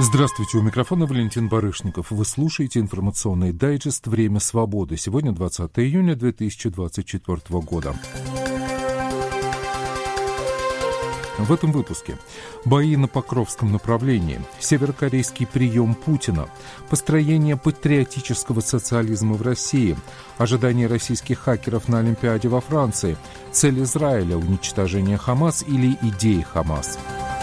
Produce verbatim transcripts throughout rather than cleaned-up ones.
Здравствуйте, у микрофона Валентин Барышников. Вы слушаете информационный дайджест «Время свободы». Сегодня двадцатое июня две тысячи двадцать четвёртого года. В этом выпуске бои на Покровском направлении, северокорейский прием Путина, построение патриотического социализма в России, ожидания российских хакеров на Олимпиаде во Франции, цель Израиля – уничтожение Хамас или идеи Хамас.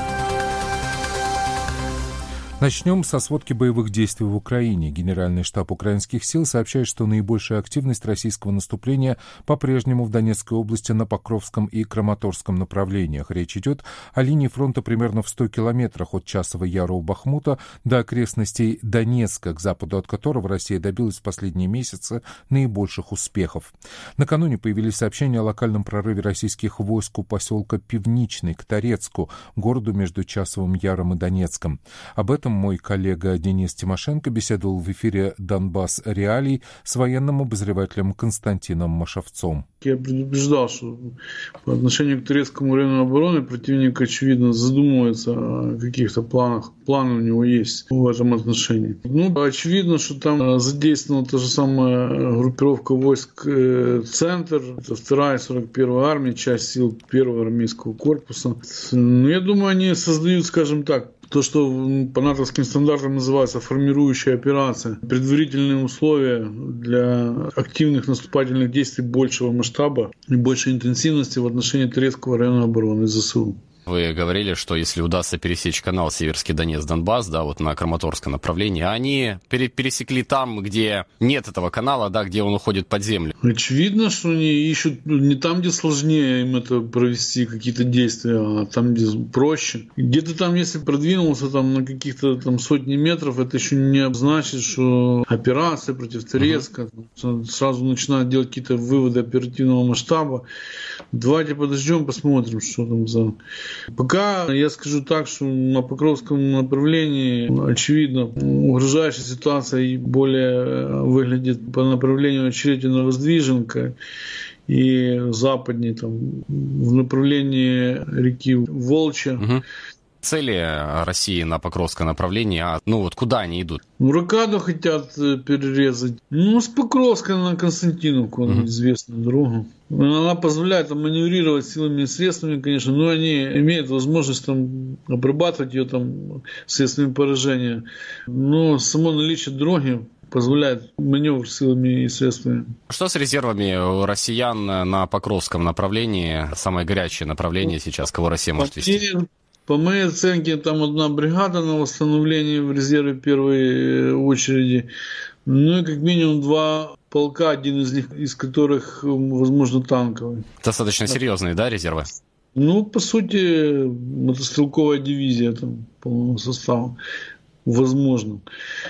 Начнем со сводки боевых действий в Украине. Генеральный штаб украинских сил сообщает, что наибольшая активность российского наступления по-прежнему в Донецкой области на Покровском и Краматорском направлениях. Речь идет о линии фронта примерно в ста километрах от Часового Яра у Бахмута до окрестностей Донецка, к западу от которого Россия добилась в последние месяцы наибольших успехов. Накануне появились сообщения о локальном прорыве российских войск у поселка Пивничный к Торецку, городу между Часовым Яром и Донецком. Об этом мой коллега Денис Тимошенко беседовал в эфире «Донбасс Реалий» с военным обозревателем Константином Машовцом. Я предупреждал, что по отношению к Торецкому району обороны противник, очевидно, задумывается о каких-то планах. Планы у него есть в этом отношении. Ну, очевидно, что там задействована та же самая группировка войск «Центр», это вторая сорок первая армия, часть сил первого армейского корпуса. Но я думаю, они создают, скажем так, то, что по натовским стандартам называется формирующая операция, предварительные условия для активных наступательных действий большего масштаба и большей интенсивности в отношении Торецкого района обороны ЗСУ. Вы говорили, что если удастся пересечь канал Северский Донец-Донбасс, да, вот на Краматорское направление, они пересекли там, где нет этого канала, да, где он уходит под землю. Очевидно, что они ищут не там, где сложнее им это провести, какие-то действия, а там, где проще. Где-то там, если продвинулся там на каких-то там сотни метров, это еще не значит, что операция против Торецка, угу. Сразу начинают делать какие-то выводы оперативного масштаба. Давайте подождем, посмотрим, что там за... Пока я скажу так, что на Покровском направлении, очевидно, угрожающая ситуация и более выглядит по направлению Очеретино-Воздвиженка и западнее, там, в направлении реки Волча. Угу. Цели России на Покровское направление, а ну вот куда они идут? Рокаду хотят перерезать. Ну, с Покровска на Константиновку, mm-hmm. известную дорогу. Она позволяет там маневрировать силами и средствами, конечно, но они имеют возможность там обрабатывать ее там средствами поражения. Но само наличие дороги позволяет маневр силами и средствами. Что с резервами россиян на Покровском направлении? Самое горячее направление сейчас, кого Россия может вести? По моей оценке, там одна бригада на восстановление в резерве первой очереди. Ну и как минимум два полка, один из них, из которых, возможно, танковый. Достаточно серьезные, да, резервы? Ну, по сути, мотострелковая дивизия там полного состава. Возможно.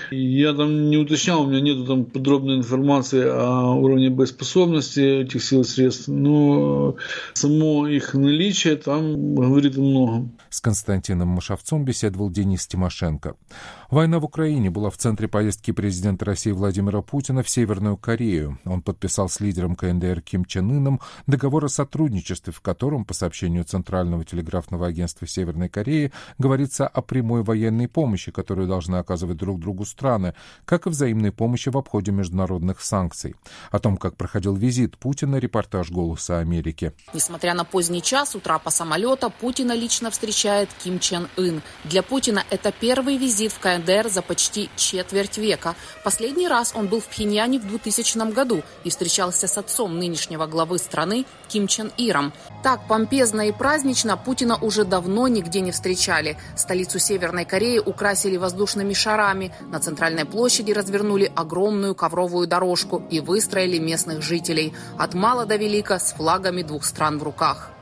Я там не уточнял, у меня нету там подробной информации о уровне боеспособности этих сил и средств, но само их наличие там говорит о многом. С Константином Машовцом беседовал Денис Тимошенко. Война в Украине была в центре поездки президента России Владимира Путина в Северную Корею. Он подписал с лидером ка эн дэ эр Ким Чен Ыном договор о сотрудничестве, в котором, по сообщению Центрального телеграфного агентства Северной Кореи, говорится о прямой военной помощи, которую должны оказывать друг другу страны, как и взаимной помощи в обходе международных санкций. О том, как проходил визит Путина, репортаж «Голоса Америки». Несмотря на поздний час, утра по самолета, Путина лично встречает Ким Чен Ын. Для Путина это первый визит в ка эн дэ эр за почти четверть века. Последний раз он был в Пхеньяне в двухтысячном году и встречался с отцом нынешнего главы страны Ким Чен Иром. Так помпезно и празднично Путина уже давно нигде не встречали. Столицу Северной Кореи украсили воздушными шарами. На центральной площади развернули огромную ковровую дорожку и выстроили местных жителей. От мала до велика с флагами двух стран в руках.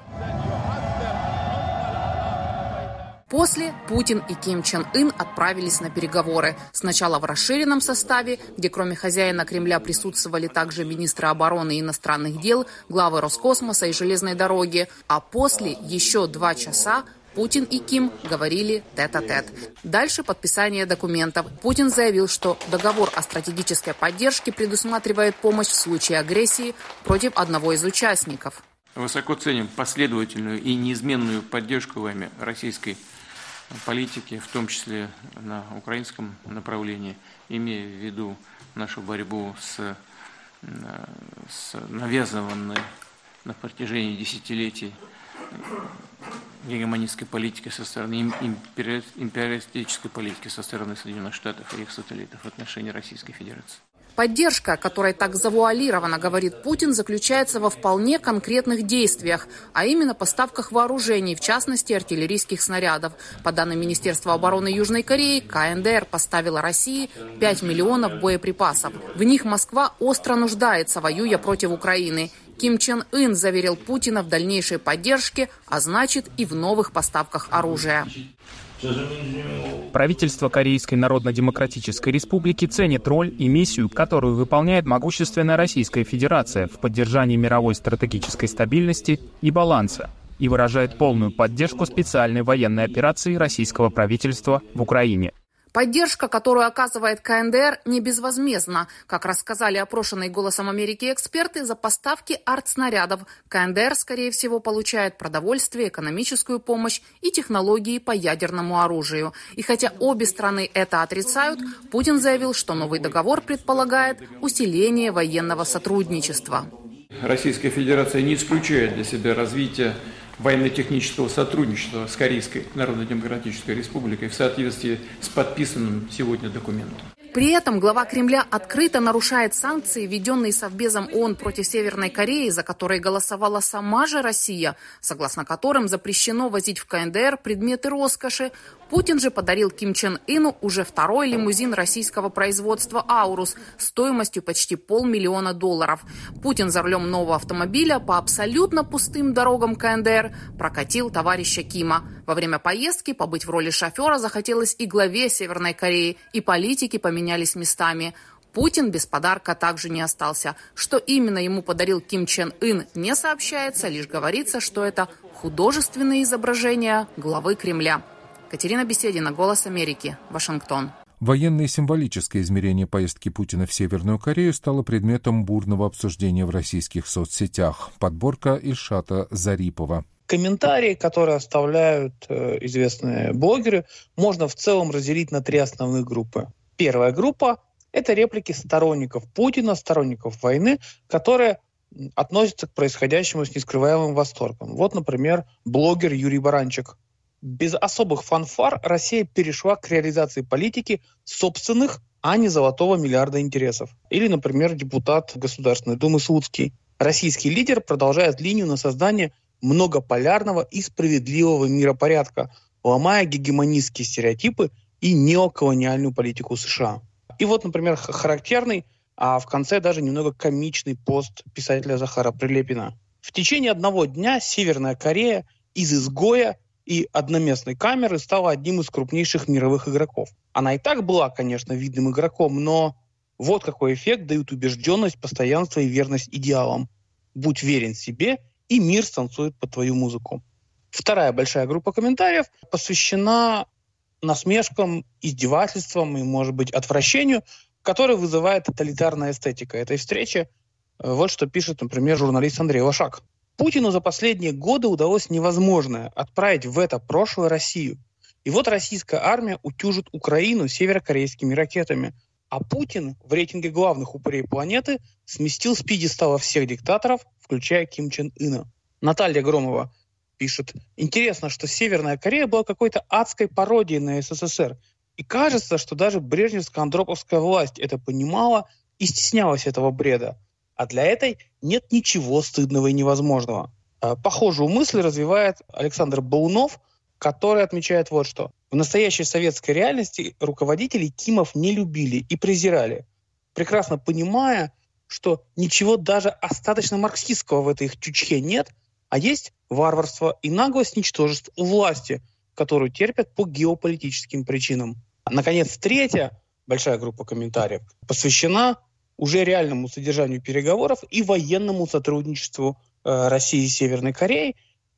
После Путин и Ким Чен Ын отправились на переговоры. Сначала в расширенном составе, где кроме хозяина Кремля присутствовали также министры обороны и иностранных дел, главы Роскосмоса и железной дороги. А после еще два часа Путин и Ким говорили тет-а-тет. Дальше подписание документов. Путин заявил, что договор о стратегической поддержке предусматривает помощь в случае агрессии против одного из участников. Высоко ценим последовательную и неизменную поддержку вами Российской политики, в том числе на украинском направлении, имея в виду нашу борьбу с, с навязанной на протяжении десятилетий гегемонистской политики со стороны, империалистической политики со стороны Соединенных Штатов и их сателлитов в отношении Российской Федерации. Поддержка, о которой так завуалированно говорит Путин, заключается во вполне конкретных действиях, а именно поставках вооружений, в частности артиллерийских снарядов. По данным Министерства обороны Южной Кореи, ка эн дэ эр поставила России пять миллионов боеприпасов. В них Москва остро нуждается, воюя против Украины. Ким Чен Ын заверил Путина в дальнейшей поддержке, а значит и в новых поставках оружия. Правительство Корейской Народно-Демократической Республики ценит роль и миссию, которую выполняет могущественная Российская Федерация в поддержании мировой стратегической стабильности и баланса и выражает полную поддержку специальной военной операции российского правительства в Украине. Поддержка, которую оказывает ка эн дэ эр, не безвозмездна. Как рассказали опрошенные «Голосом Америки» эксперты, за поставки артснарядов ка эн дэ эр, скорее всего, получает продовольствие, экономическую помощь и технологии по ядерному оружию. И хотя обе страны это отрицают, Путин заявил, что новый договор предполагает усиление военного сотрудничества. Российская Федерация не исключает для себя развитие военно-технического сотрудничества с Корейской Народно-Демократической Республикой в соответствии с подписанным сегодня документом. При этом глава Кремля открыто нарушает санкции, введенные Совбезом ООН против Северной Кореи, за которые голосовала сама же Россия, согласно которым запрещено возить в ка эн дэ эр предметы роскоши. Путин же подарил Ким Чен Ыну уже второй лимузин российского производства «Аурус» стоимостью почти полмиллиона долларов. Путин за рулем нового автомобиля по абсолютно пустым дорогам ка эн дэ эр прокатил товарища Кима. Во время поездки побыть в роли шофера захотелось и главе Северной Кореи, и политики поменялись местами. Путин без подарка также не остался. Что именно ему подарил Ким Чен Ын, не сообщается, лишь говорится, что это художественные изображения главы Кремля. Катерина Беседина, «Голос Америки», Вашингтон. Военное и символическое измерение поездки Путина в Северную Корею стало предметом бурного обсуждения в российских соцсетях. Подборка Ильшата Зарипова. Комментарии, которые оставляют э, известные блогеры, можно в целом разделить на три основных группы. Первая группа – это реплики сторонников Путина, сторонников войны, которые относятся к происходящему с нескрываемым восторгом. Вот, например, блогер Юрий Баранчик. Без особых фанфар Россия перешла к реализации политики собственных, а не золотого миллиарда интересов. Или, например, депутат Государственной Думы Слуцкий. Российский лидер продолжает линию на создание многополярного и справедливого миропорядка, ломая гегемонистские стереотипы и неоколониальную политику США. И вот, например, характерный, а в конце даже немного комичный пост писателя Захара Прилепина. В течение одного дня Северная Корея из изгоя и одноместной камеры стала одним из крупнейших мировых игроков. Она и так была, конечно, видным игроком, но вот какой эффект дают убежденность, постоянство и верность идеалам. Будь верен себе, и мир станцует под твою музыку. Вторая большая группа комментариев посвящена насмешкам, издевательствам и, может быть, отвращению, которое вызывает тоталитарная эстетика этой встречи. Вот что пишет, например, журналист Андрей Лошак. Путину за последние годы удалось невозможное – отправить в это прошлое Россию. И вот российская армия утюжит Украину северокорейскими ракетами. А Путин в рейтинге главных упырей планеты сместил с пьедестала всех диктаторов, включая Ким Чен Ына. Наталья Громова пишет. Интересно, что Северная Корея была какой-то адской пародией на эс эс эс эр. И кажется, что даже брежневско-андроповская власть это понимала и стеснялась этого бреда. А для этой нет ничего стыдного и невозможного. Похожую мысль развивает Александр Баунов, который отмечает вот что. В настоящей советской реальности руководители Кимов не любили и презирали, прекрасно понимая, что ничего даже остаточно марксистского в этой их чучхе нет, а есть варварство и наглость ничтожеств у власти, которую терпят по геополитическим причинам. Наконец, третья большая группа комментариев посвящена уже реальному содержанию переговоров и военному сотрудничеству э, России и Северной Кореи,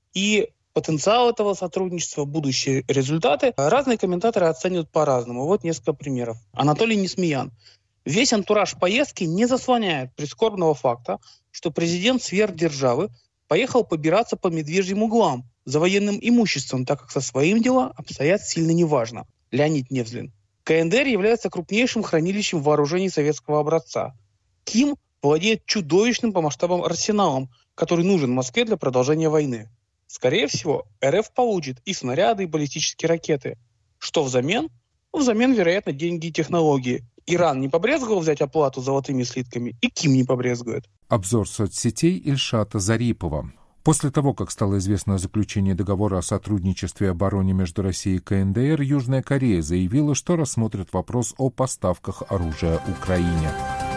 и потенциал этого сотрудничества, будущие результаты. Разные комментаторы оценивают по-разному. Вот несколько примеров. Анатолий Несмеян. Весь антураж поездки не заслоняет прискорбного факта, что президент сверхдержавы поехал побираться по медвежьим углам, за военным имуществом, так как со своим дела обстоят сильно неважно. Леонид Невзлин. КНДР является крупнейшим хранилищем вооружений советского образца. Ким владеет чудовищным по масштабам арсеналом, который нужен Москве для продолжения войны. Скорее всего, РФ получит и снаряды, и баллистические ракеты. Что взамен? Ну, взамен, вероятно, деньги и технологии. Иран не побрезговал взять оплату золотыми слитками, и Ким не побрезгует. Обзор соцсетей Ильшата Зарипова. После того, как стало известно о заключении договора о сотрудничестве и обороне между Россией и КНДР, Южная Корея заявила, что рассмотрит вопрос о поставках оружия Украине.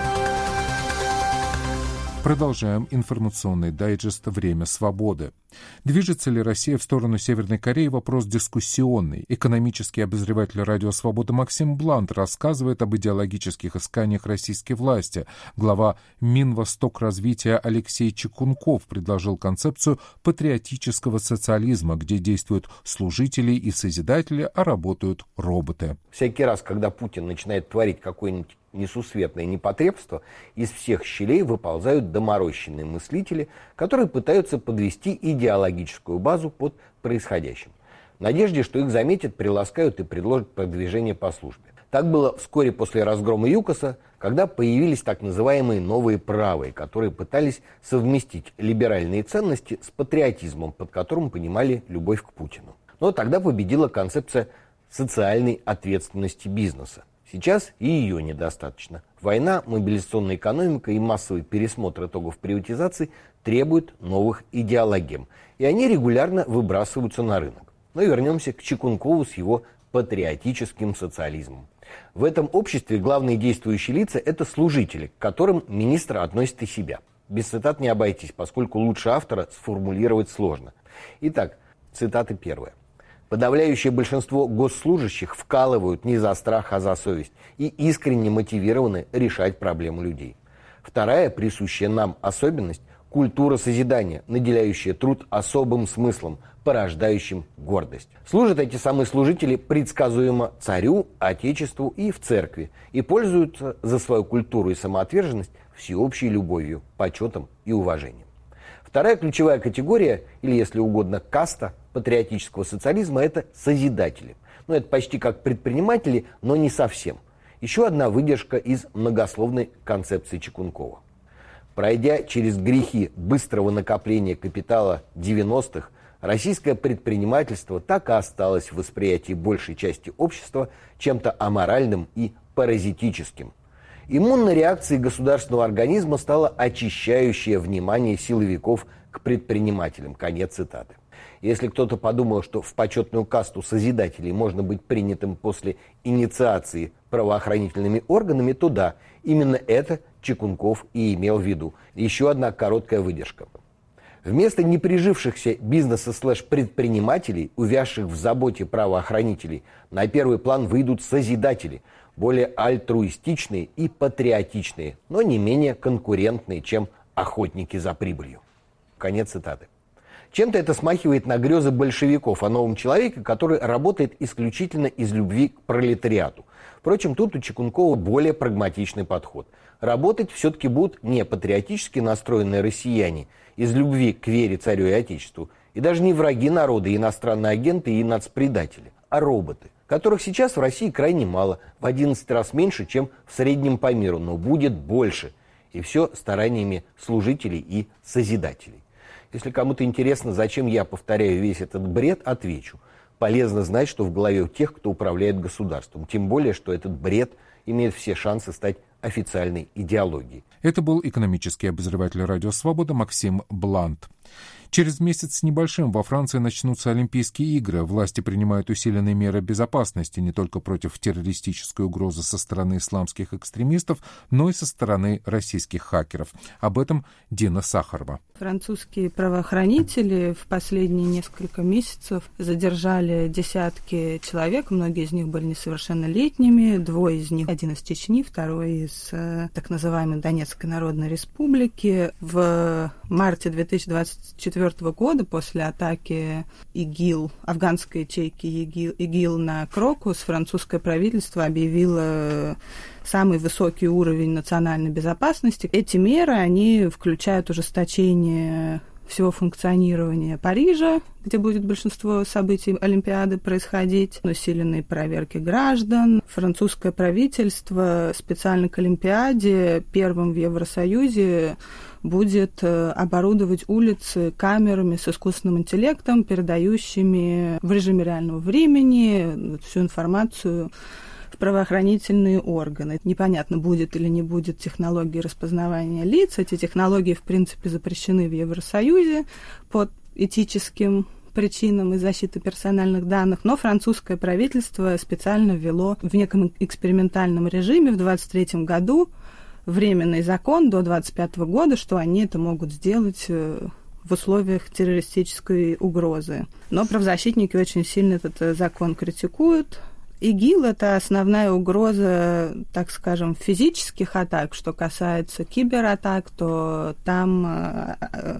Продолжаем информационный дайджест «Время свободы». Движется ли Россия в сторону Северной Кореи? Вопрос дискуссионный. Экономический обозреватель «Радио Свобода» Максим Блант рассказывает об идеологических исканиях российской власти. Глава Минвостокразвития Алексей Чекунков предложил концепцию патриотического социализма, где действуют служители и созидатели, а работают роботы. Всякий раз, когда Путин начинает творить какой-нибудь несусветное непотребство, из всех щелей выползают доморощенные мыслители, которые пытаются подвести идеологическую базу под происходящим. В надежде, что их заметят, приласкают и предложат продвижение по службе. Так было вскоре после разгрома ЮКОСа, когда появились так называемые новые правые, которые пытались совместить либеральные ценности с патриотизмом, под которым понимали любовь к Путину. Но тогда победила концепция социальной ответственности бизнеса. Сейчас и ее недостаточно. Война, мобилизационная экономика и массовый пересмотр итогов приватизации требуют новых идеологем, и они регулярно выбрасываются на рынок. Но вернемся к Чекункову с его патриотическим социализмом. В этом обществе главные действующие лица – это служители, к которым министр относит и себя. Без цитат не обойтись, поскольку лучше автора сформулировать сложно. Итак, цитата первая. Подавляющее большинство госслужащих вкалывают не за страх, а за совесть и искренне мотивированы решать проблемы людей. Вторая, присущая нам особенность – культура созидания, наделяющая труд особым смыслом, порождающим гордость. Служат эти самые служители предсказуемо царю, отечеству и в церкви и пользуются за свою культуру и самоотверженность всеобщей любовью, почетом и уважением. Вторая ключевая категория, или, если угодно, каста патриотического социализма – это созидатели. Ну, это почти как предприниматели, но не совсем. Еще одна выдержка из многословной концепции Чекункова. Пройдя через грехи быстрого накопления капитала девяностых, российское предпринимательство так и осталось в восприятии большей части общества чем-то аморальным и паразитическим. Иммунной реакцией государственного организма стало очищающее внимание силовиков к предпринимателям. Конец цитаты. Если кто-то подумал, что в почетную касту созидателей можно быть принятым после инициации правоохранительными органами, то да, именно это Чекунков и имел в виду. Еще одна короткая выдержка. Вместо неприжившихся бизнеса-слэш-предпринимателей, увязших в заботе правоохранителей, на первый план выйдут созидатели, более альтруистичные и патриотичные, но не менее конкурентные, чем охотники за прибылью. Конец цитаты. Чем-то это смахивает на грезы большевиков о новом человеке, который работает исключительно из любви к пролетариату. Впрочем, тут у Чекункова более прагматичный подход. Работать все-таки будут не патриотически настроенные россияне из любви к вере, царю и отечеству, и даже не враги народа, и иностранные агенты и нацпредатели, а роботы, которых сейчас в России крайне мало, в одиннадцать раз меньше, чем в среднем по миру, но будет больше. И все стараниями служителей и созидателей. Если кому-то интересно, зачем я повторяю весь этот бред, отвечу. Полезно знать, что в голове у тех, кто управляет государством. Тем более, что этот бред имеет все шансы стать официальной идеологией. Это был экономический обозреватель «Радио Свобода» Максим Блант. Через месяц с небольшим во Франции начнутся Олимпийские игры. Власти принимают усиленные меры безопасности не только против террористической угрозы со стороны исламских экстремистов, но и со стороны российских хакеров. Об этом Дина Сахарова. Французские правоохранители в последние несколько месяцев задержали десятки человек. Многие из них были несовершеннолетними. Двое из них, один из Чечни, второй из э, так называемой Донецкой Народной Республики. В марте две тысячи двадцать четвёртого года, после атаки ИГИЛ, афганской ячейки ИГИЛ, ИГИЛ на Крокус, французское правительство объявило самый высокий уровень национальной безопасности. Эти меры, они включают ужесточение всего функционирования Парижа, где будет большинство событий Олимпиады происходить, усиленные проверки граждан. Французское правительство специально к Олимпиаде первым в Евросоюзе будет оборудовать улицы камерами с искусственным интеллектом, передающими в режиме реального времени всю информацию в правоохранительные органы. Непонятно, будет или не будет технологии распознавания лиц. Эти технологии, в принципе, запрещены в Евросоюзе под этическим причинам и защиты персональных данных, но французское правительство специально ввело в неком экспериментальном режиме в двадцать третьем году временный закон до двадцать пятого года, что они это могут сделать в условиях террористической угрозы. Но правозащитники очень сильно этот закон критикуют. ИГИЛ – это основная угроза, так скажем, физических атак. Что касается кибератак, то там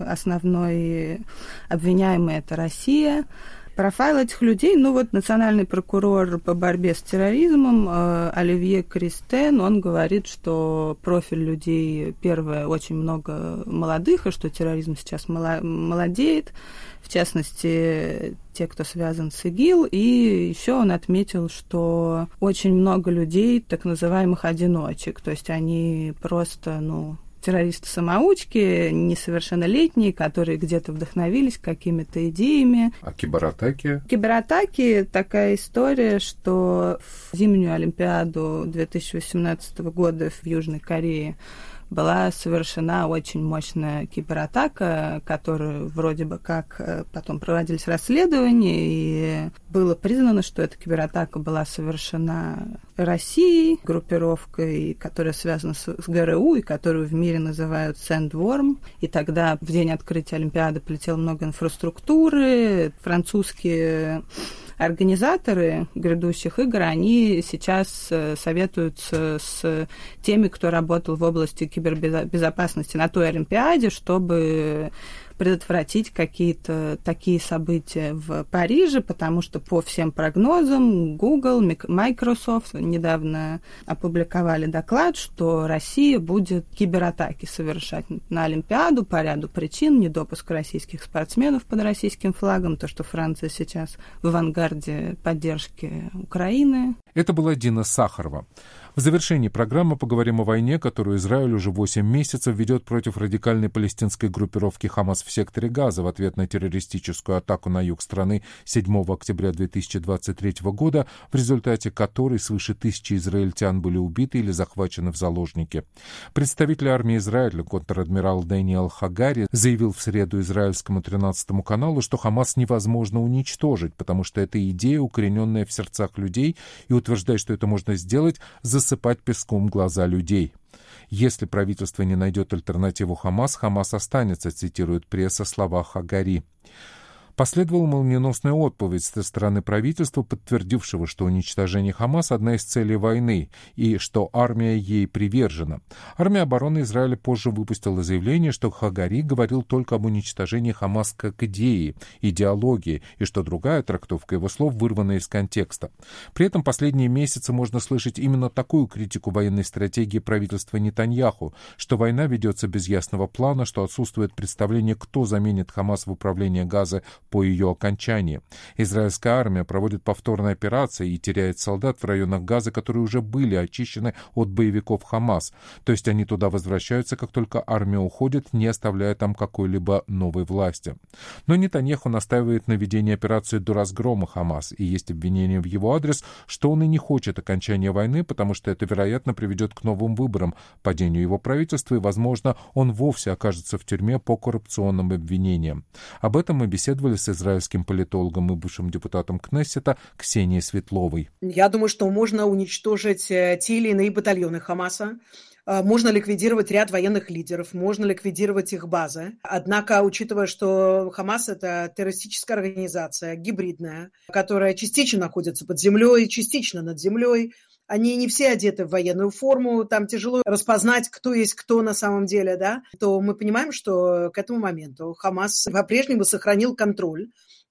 основной обвиняемый – это Россия. Профайл этих людей, ну вот национальный прокурор по борьбе с терроризмом э, Оливье Кристен, он говорит, что профиль людей, первое, очень много молодых, и что терроризм сейчас молодеет, в частности, те, кто связан с ИГИЛ, и еще он отметил, что очень много людей, так называемых одиночек, то есть они просто, ну, террористы-самоучки, несовершеннолетние, которые где-то вдохновились какими-то идеями. А кибератаки? Кибератаки – такая история, что в зимнюю Олимпиаду две тысячи восемнадцатого года в Южной Корее была совершена очень мощная кибератака, которую вроде бы как потом проводились расследования, и было признано, что эта кибератака была совершена Россией, группировкой, которая связана с, с ГРУ, и которую в мире называют Sandworm. И тогда в день открытия Олимпиады полетело много инфраструктуры, французские организаторы грядущих игр, они сейчас советуются с теми, кто работал в области кибербезопасности на той Олимпиаде, чтобы предотвратить какие-то такие события в Париже, потому что по всем прогнозам Google, Microsoft недавно опубликовали доклад, что Россия будет кибератаки совершать на Олимпиаду по ряду причин: недопуск российских спортсменов под российским флагом, то, что Франция сейчас в авангарде поддержки Украины. Это была Дина Сахарова. В завершении программы поговорим о войне, которую Израиль уже восемь месяцев ведет против радикальной палестинской группировки «Хамас» в секторе Газа в ответ на террористическую атаку на юг страны седьмого октября две тысячи двадцать третьего года, в результате которой свыше тысячи израильтян были убиты или захвачены в заложники. Представитель армии Израиля, контр-адмирал Дэниел Хагари, заявил в среду израильскому тринадцатому каналу, что «Хамас» невозможно уничтожить, потому что это идея, укорененная в сердцах людей, и утверждает, что это можно сделать, засыпать песком глаза людей. Если правительство не найдет альтернативу Хамас, Хамас останется, цитирует пресса слова Хагари. Последовала молниеносная отповедь со стороны правительства, подтвердившего, что уничтожение Хамас – одна из целей войны и что армия ей привержена. Армия обороны Израиля позже выпустила заявление, что Хагари говорил только об уничтожении Хамас как идеи, идеологии, и что другая трактовка его слов вырвана из контекста. При этом последние месяцы можно слышать именно такую критику военной стратегии правительства Нетаньяху, что война ведется без ясного плана, что отсутствует представление, кто заменит Хамас в управлении Газой по ее окончании. Израильская армия проводит повторные операции и теряет солдат в районах Газы, которые уже были очищены от боевиков Хамас. То есть они туда возвращаются, как только армия уходит, не оставляя там какой-либо новой власти. Но Нетаньяху настаивает на ведении операции до разгрома Хамас, и есть обвинение в его адрес, что он и не хочет окончания войны, потому что это, вероятно, приведет к новым выборам, падению его правительства, и, возможно, он вовсе окажется в тюрьме по коррупционным обвинениям. Об этом мы беседовали с израильским политологом и бывшим депутатом Кнессета Ксенией Светловой. Я думаю, что можно уничтожить те или иные батальоны Хамаса. Можно ликвидировать ряд военных лидеров, можно ликвидировать их базы. Однако, учитывая, что Хамас – это террористическая организация, гибридная, которая частично находится под землей, частично над землей, они не все одеты в военную форму, там тяжело распознать, кто есть кто на самом деле, да, то мы понимаем, что к этому моменту Хамас по-прежнему сохранил контроль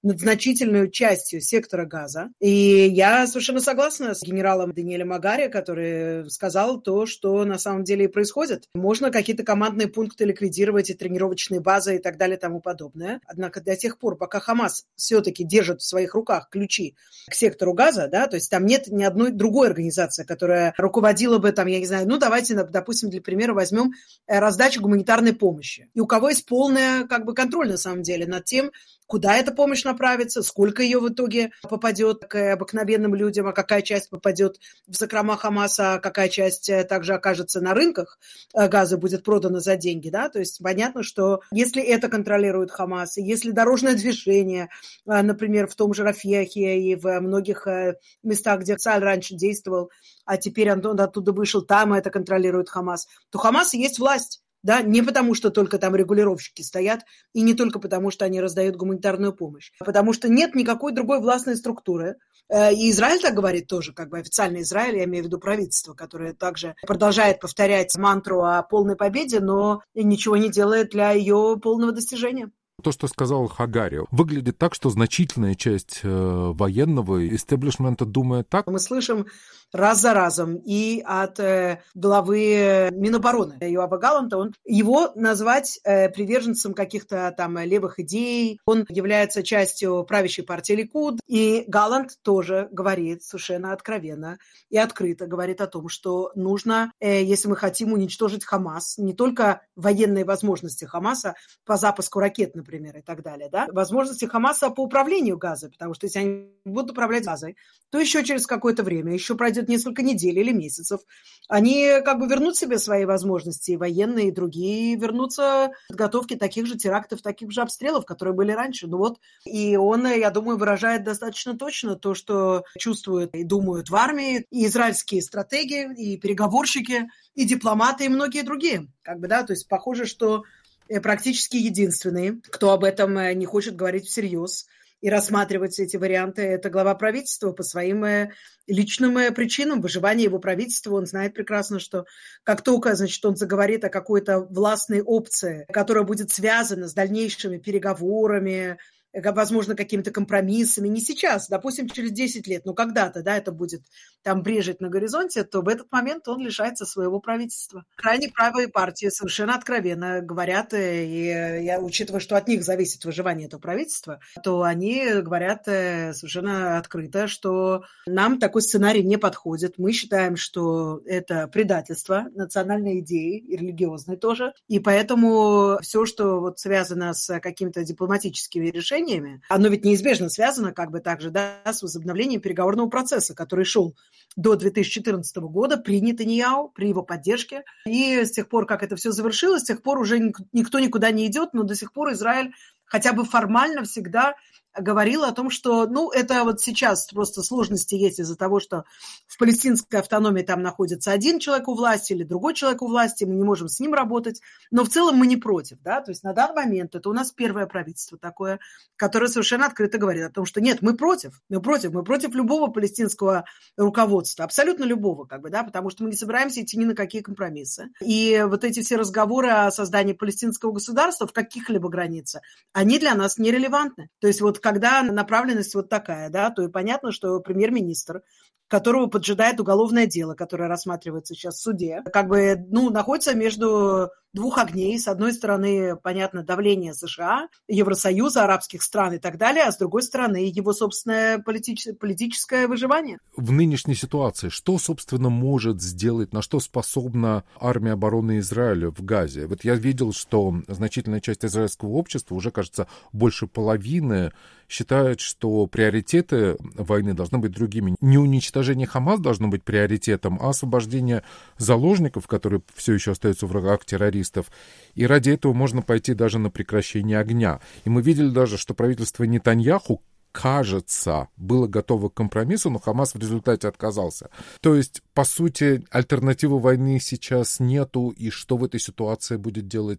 над значительной частью сектора Газа. И я совершенно согласна с генералом Даниэлем Агари, который сказал то, что на самом деле и происходит. Можно какие-то командные пункты ликвидировать, и тренировочные базы и так далее и тому подобное. Однако до тех пор, пока Хамас все-таки держит в своих руках ключи к сектору Газа, да, то есть там нет ни одной другой организации, которая руководила бы там, я не знаю, ну давайте, допустим, для примера возьмем раздачу гуманитарной помощи. И у кого есть полный как бы контроль на самом деле над тем, куда эта помощь направится, сколько ее в итоге попадет к обыкновенным людям, а какая часть попадет в закрома Хамаса, а какая часть также окажется на рынках газа, будет продана за деньги. Да? То есть понятно, что если это контролирует Хамас, и если дорожное движение, например, в том же Рафехе и в многих местах, где Цаль раньше действовал, а теперь он оттуда вышел, там это контролирует Хамас, то Хамас и есть власть. Да, не потому, что только там регулировщики стоят, и не только потому, что они раздают гуманитарную помощь, а потому что нет никакой другой властной структуры. И Израиль так говорит тоже, как бы официальный Израиль, я имею в виду правительство, которое также продолжает повторять мантру о полной победе, но ничего не делает для ее полного достижения. То, что сказал Хагари, выглядит так, что значительная часть э, военного истеблишмента думает так. Мы слышим раз за разом и от э, главы Минобороны Йоава Галланта, он, его назвать э, приверженцем каких-то там левых идей, он является частью правящей партии Ликуд, и Галлант тоже говорит совершенно откровенно и открыто говорит о том, что нужно, э, если мы хотим уничтожить Хамас, не только военные возможности Хамаса по запуску ракет, например, и так далее, да, возможности Хамаса по управлению Газой, потому что если они будут управлять Газой, то еще через какое-то время, еще пройдет несколько недель или месяцев, они как бы вернут себе свои возможности, и военные, и другие вернутся к подготовке таких же терактов, таких же обстрелов, которые были раньше. Ну вот, и он, я думаю, выражает достаточно точно то, что чувствуют и думают в армии, и израильские стратеги, и переговорщики, и дипломаты, и многие другие. Как бы, да, то есть похоже, что практически единственный, кто об этом не хочет говорить всерьез и рассматривать эти варианты, это глава правительства по своим личным причинам выживания его правительства. Он знает прекрасно, что как только, значит, он заговорит о какой-то властной опции, которая будет связана с дальнейшими переговорами, возможно, какими-то компромиссами, не сейчас, допустим, через десять лет, но когда-то, да, это будет там брежет на горизонте, то в этот момент он лишается своего правительства. Крайне правые партии совершенно откровенно говорят, и я, учитывая, что от них зависит выживание этого правительства, то они говорят совершенно открыто, что нам такой сценарий не подходит. Мы считаем, что это предательство национальной идеи и религиозной тоже, и поэтому все, что вот связано с какими-то дипломатическими решениями, оно ведь неизбежно связано как бы также, да, с возобновлением переговорного процесса, который шел до две тысячи четырнадцатого года при Нетаньяху, при его поддержке. И с тех пор, как это все завершилось, с тех пор уже никто никуда не идет, но до сих пор Израиль хотя бы формально всегда говорил о том, что, ну, это вот сейчас просто сложности есть из-за того, что в палестинской автономии там находится один человек у власти или другой человек у власти, мы не можем с ним работать, но в целом мы не против, да, то есть на данный момент это у нас первое правительство такое, которое совершенно открыто говорит о том, что нет, мы против, мы против, мы против любого палестинского руководства, абсолютно любого, как бы, да, потому что мы не собираемся идти ни на какие компромиссы. И вот эти все разговоры о создании палестинского государства в каких-либо границах, они для нас нерелевантны. То есть вот когда направленность вот такая, да, то и понятно, что премьер-министр, которого поджидает уголовное дело, которое рассматривается сейчас в суде, как бы, ну, находится между двух огней. С одной стороны, понятно, давление США, Евросоюза, арабских стран и так далее, а с другой стороны, его собственное политическое, политическое выживание. В нынешней ситуации что, собственно, может сделать, на что способна армия обороны Израиля в Газе? Вот я видел, что значительная часть израильского общества, уже, кажется, больше половины, считает, что приоритеты войны должны быть другими. Не уничтожение Хамас должно быть приоритетом, а освобождение заложников, которые все еще остаются в руках террористов. И ради этого можно пойти даже на прекращение огня. И мы видели даже, что правительство Нетаньяху, кажется, было готово к компромиссу, но Хамас в результате отказался. То есть, по сути, альтернативы войны сейчас нету, и что в этой ситуации будет делать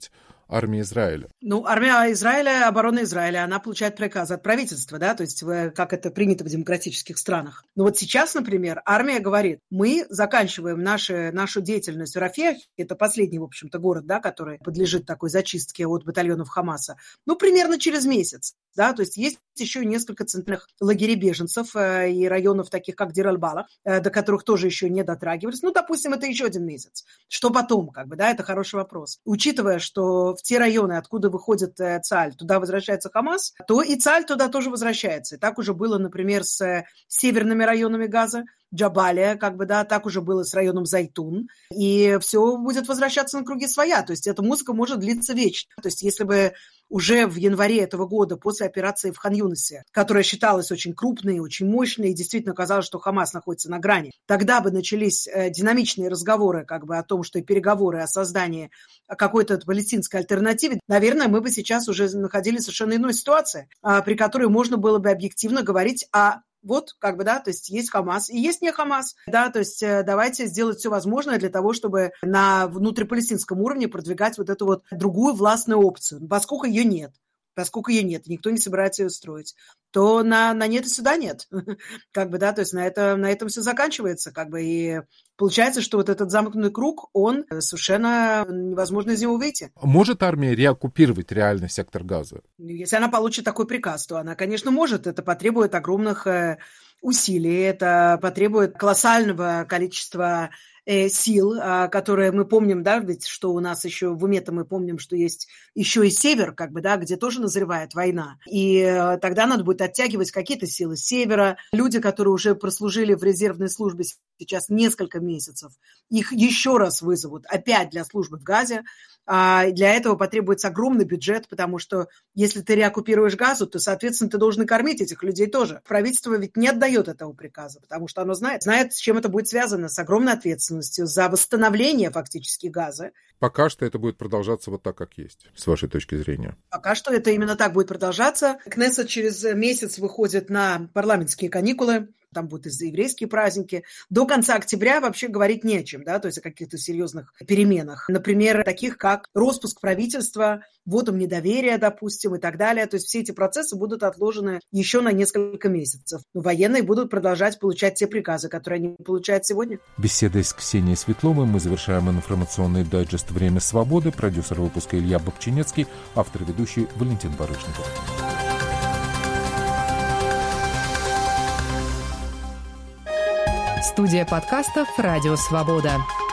армия Израиля? Ну, армия Израиля, оборона Израиля, она получает приказ от правительства, да, то есть как это принято в демократических странах. Но вот сейчас, например, армия говорит, мы заканчиваем наши, нашу деятельность в Рафехе, это последний, в общем-то, город, да, который подлежит такой зачистке от батальонов Хамаса, ну, примерно через месяц. Да, то есть есть еще несколько центральных лагерей беженцев э, и районов, таких как Дир-аль-Бала, э, до которых тоже еще не дотрагивались. Ну, допустим, это еще один месяц. Что потом, как бы, да, это хороший вопрос. Учитывая, что в те районы, откуда выходит э, ЦАЛЬ, туда возвращается Хамас, то и ЦАЛЬ туда тоже возвращается. И так уже было, например, с э, северными районами Газа, Джабалия, как бы, да, так уже было с районом Зайтун, и все будет возвращаться на круги своя, то есть эта музыка может длиться вечно. То есть если бы уже в январе этого года, после операции в Хан-Юнисе, которая считалась очень крупной, очень мощной, и действительно казалось, что Хамас находится на грани, тогда бы начались э, динамичные разговоры как бы о том, что и переговоры о создании какой-то палестинской альтернативы, наверное, мы бы сейчас уже находились в совершенно иной ситуации, э, при которой можно было бы объективно говорить о Вот, как бы, да, то есть есть Хамас и есть не Хамас, да, то есть давайте сделать все возможное для того, чтобы на внутрипалестинском уровне продвигать вот эту вот другую властную опцию. Поскольку ее нет, поскольку ее нет, никто не собирается ее строить, то на, на нет и сюда нет, как бы, да, то есть на, это, на этом все заканчивается, как бы, и получается, что вот этот замкнутый круг, он совершенно невозможно из него выйти. Может армия реоккупировать реальный сектор Газа? Если она получит такой приказ, то она, конечно, может. Это потребует огромных усилий, это потребует колоссального количества сил, которые мы помним, да, ведь что у нас еще в уме-то мы помним, что есть еще и север, как бы, да, где тоже назревает война. И тогда надо будет оттягивать какие-то силы с севера. Люди, которые уже прослужили в резервной службе сейчас несколько месяцев, их еще раз вызовут опять для службы в Газе. А для этого потребуется огромный бюджет, потому что если ты реоккупируешь Газу, то, соответственно, ты должен кормить этих людей тоже. Правительство ведь не отдает этого приказа, потому что оно знает, знает, с чем это будет связано, с огромной ответственностью за восстановление фактически Газа. Пока что это будет продолжаться вот так, как есть, с вашей точки зрения. Пока что это именно так будет продолжаться. Кнессет через месяц выходит на парламентские каникулы. Там будут и еврейские праздники. До конца октября вообще говорить не о чем, да, то есть о каких-то серьезных переменах. Например, таких как распуск правительства, вотум недоверия, допустим, и так далее. То есть все эти процессы будут отложены еще на несколько месяцев. Но военные будут продолжать получать те приказы, которые они получают сегодня. Беседой с Ксенией Светловой мы завершаем информационный дайджест «Время свободы». Продюсер выпуска Илья Бобчинецкий, автор и ведущий Валентин Барышников. Студия подкастов «Радио Свобода».